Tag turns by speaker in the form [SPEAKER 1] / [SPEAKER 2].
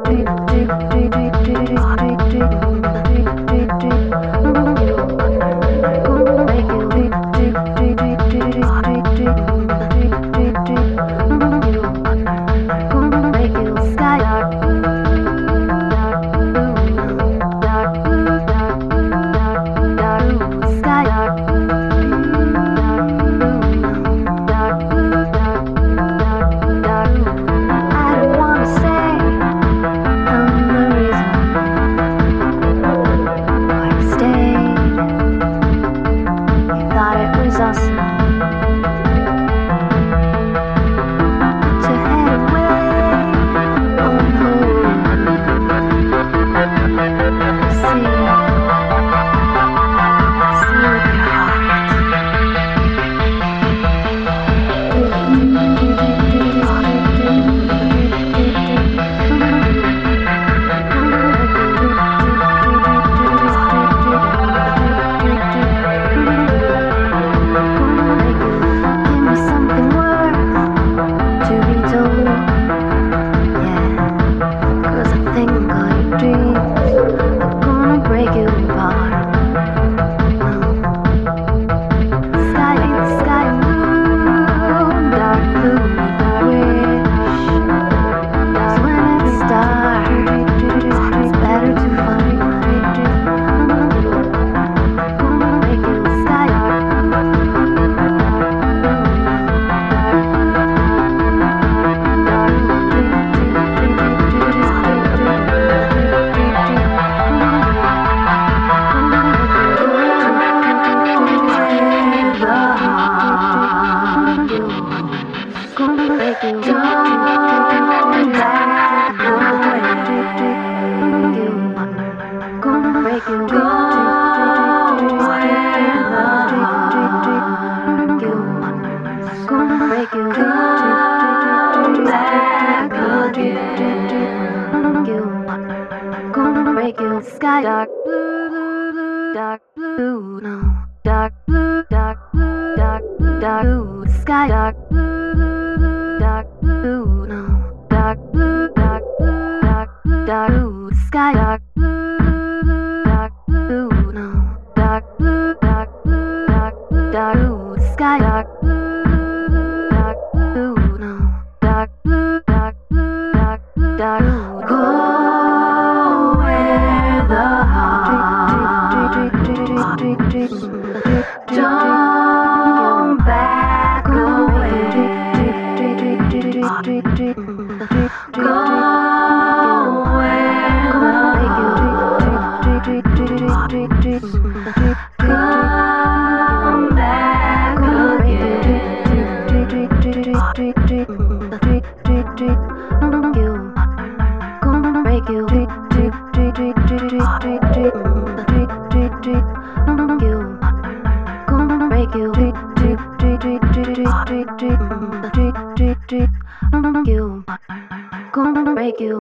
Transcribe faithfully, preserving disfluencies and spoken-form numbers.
[SPEAKER 1] Sky dark blue, blue, blue, dark blue, no, dark blue, dark blue, dark blue, dark blue, sky dark blue, blue, blue, dark blue, no, dark blue, dark blue, dark blue, dark blue, sky dark blue, blue, blue, dark blue, no, dark blue, dark blue, dark blue, dark blue, sky dark blue, blue, blue, dark blue, no, dark blue, dark blue, dark blue, dark blue, go where the heart don't back away. Go